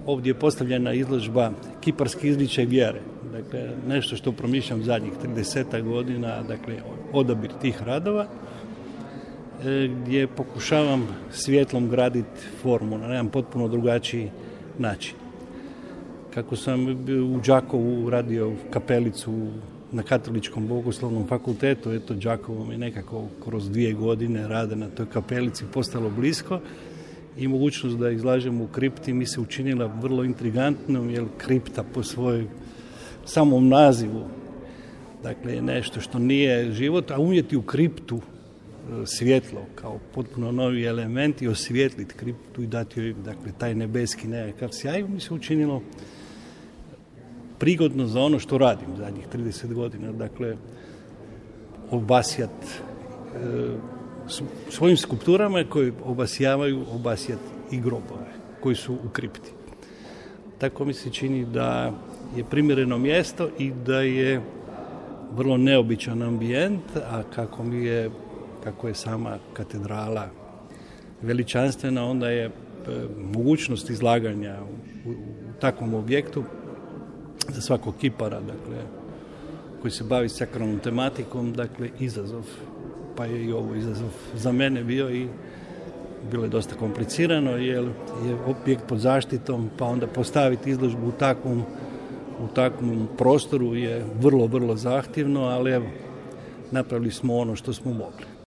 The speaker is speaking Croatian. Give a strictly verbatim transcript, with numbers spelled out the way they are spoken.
ovdje je postavljena izložba Kiparski izričaj vjere. Dakle, nešto što promišljam zadnjih trideset godina, dakle, odabir tih radova, gdje pokušavam svjetlom graditi formu na jedan potpuno drugačiji način. Kako sam u Đakovu radio kapelicu na Katoličkom bogoslovnom fakultetu, eto Đakovo mi nekako kroz dvije godine rada na toj kapelici postalo blisko i mogućnost da izlažem u kripti mi se učinila vrlo intrigantnom, jer kripta po svojoj samom nazivu, dakle, je nešto što nije život, a umjeti u kriptu svjetlo kao potpuno novi element i osvijetliti kriptu i dati joj, dakle, taj nebeski nekakav sjaj, mi se učinilo prigodno za ono što radim zadnjih trideset godina, dakle, obasjat e, svojim skulpturama koje obasjavaju, obasjat i grobove koji su u kripti. Tako mi se čini da je primjereno mjesto i da je vrlo neobičan ambijent, a kako mi je, kako je sama katedrala veličanstvena, onda je e, mogućnost izlaganja u, u, u takvom objektu za svakog kipara, dakle, koji se bavi sakralnom tematikom, dakle, izazov. Pa je i ovo izazov za mene bio i bilo je dosta komplicirano, jer je objekt pod zaštitom, pa onda postaviti izložbu u takvom, u takvom prostoru je vrlo, vrlo zahtjevno, ali evo, napravili smo ono što smo mogli.